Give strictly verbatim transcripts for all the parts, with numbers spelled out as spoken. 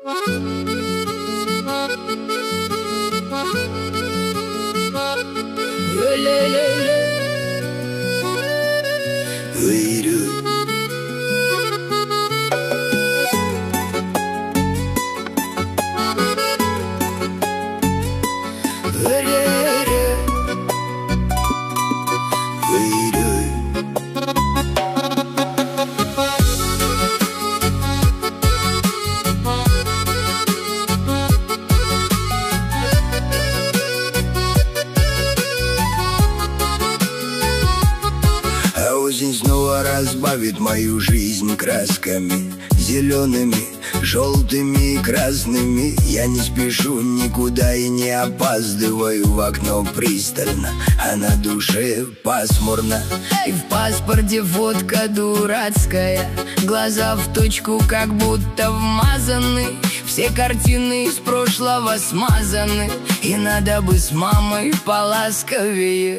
Осень снова разбавит мою жизнь красками зелеными, желтыми и красными. Я не спешу никуда и не опаздываю. В окно пристально, а на душе пасмурно. И в паспорте фотка дурацкая, глаза в точку как будто вмазаны. Все картины из прошлого смазаны, и надо бы с мамой поласковее.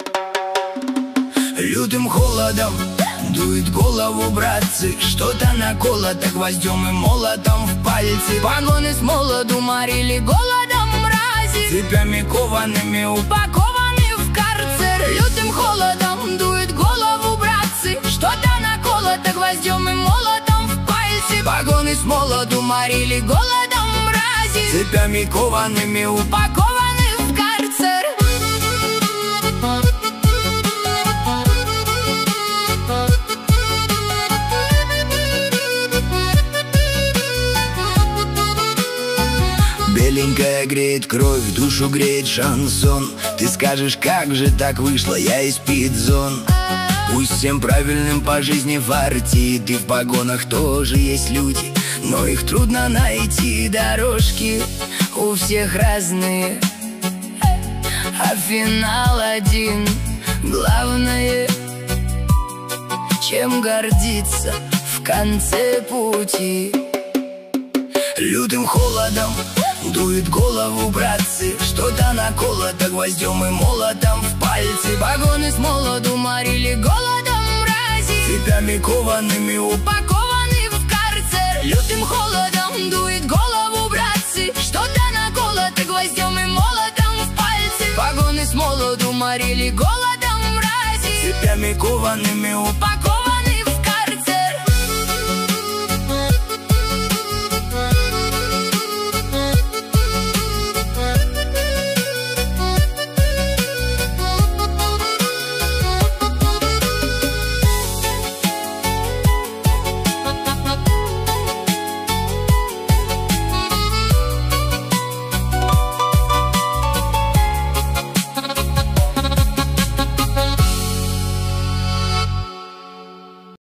Лютым холодом дует голову, братцы. Что-то наколото гвоздем и молотом в пальцы. Погоны с молоду морили голодом мрази, цепями коваными упакованы в карцер. Лютым холодом дует голову, братцы. Что-то наколото гвоздем и молотом в пальцы. Погоны с молоду морили голодом мрази, цепями коваными упакованы в карцер. Беленькая греет кровь, душу греет шансон. Ты скажешь, как же так вышло, я из спид-зон. Пусть всем правильным по жизни фартит, и в погонах тоже есть люди, но их трудно найти. Дорожки у всех разные, а финал один. Главное, чем гордиться в конце пути. Лютым холодом дует голову, братцы. Что-то наколото гвоздем и молотом в пальцы. Погоны с молоду морили голодом мрази, цепями коваными упакованы в карцер. Лютым холодом дует голову, братцы. Что-то наколото гвоздем и молотом в пальцы. Погоны с молоду морили голодом мрази, цепями коваными упакованы